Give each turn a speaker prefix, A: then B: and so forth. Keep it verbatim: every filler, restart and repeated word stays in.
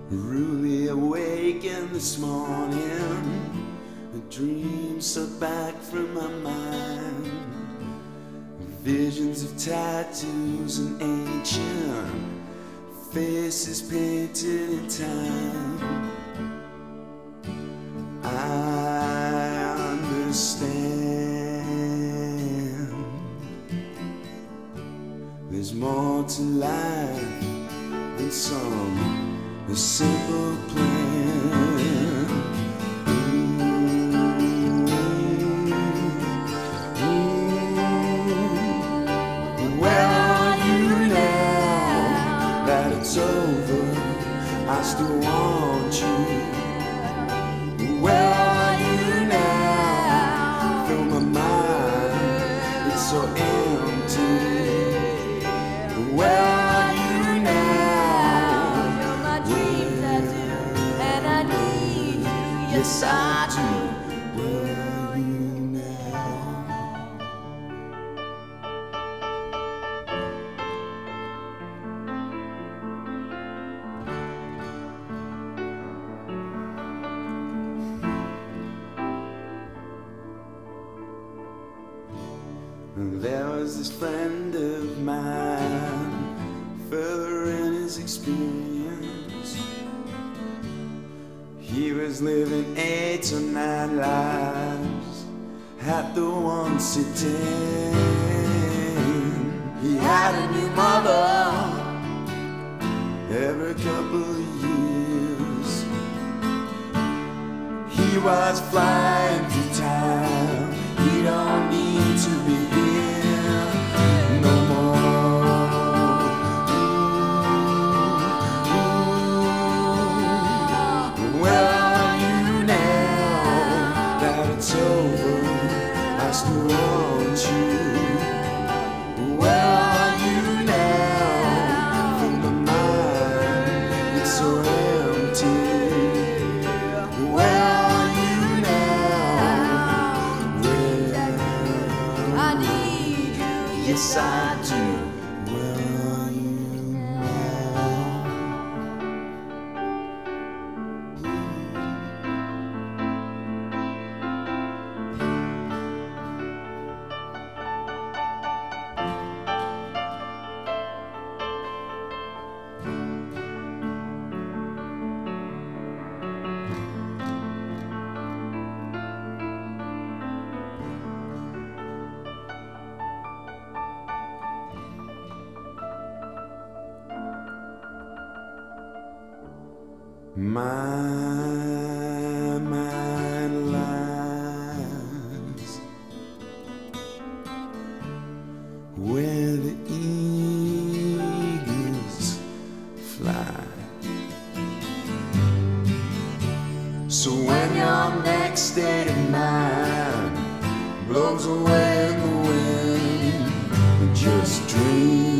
A: Really awakened this morning, the dreams swept back from my mind. Visions of tattoos and ancient faces painted in time. I understand there's more to life than some a simple plan. Ooh, ooh. Where are you now that it's over? I still want you. Where are you now? Fill my mind, it's so empty. Where yes, I do. Where are you now? There was this friend of mine, further in his experience. He was living eight or nine lives at the one sitting. He had a new mother every couple of years. He was flying through time. He don't need to be here no more. Where are you now that it's over? I still want you. Where are you now? From my mind, it's so empty. Where are you now? Where
B: I need you,
A: yes I do. Where are you My mind lies where the eagles fly. So when your next state of mind blows away in the wind, just dream.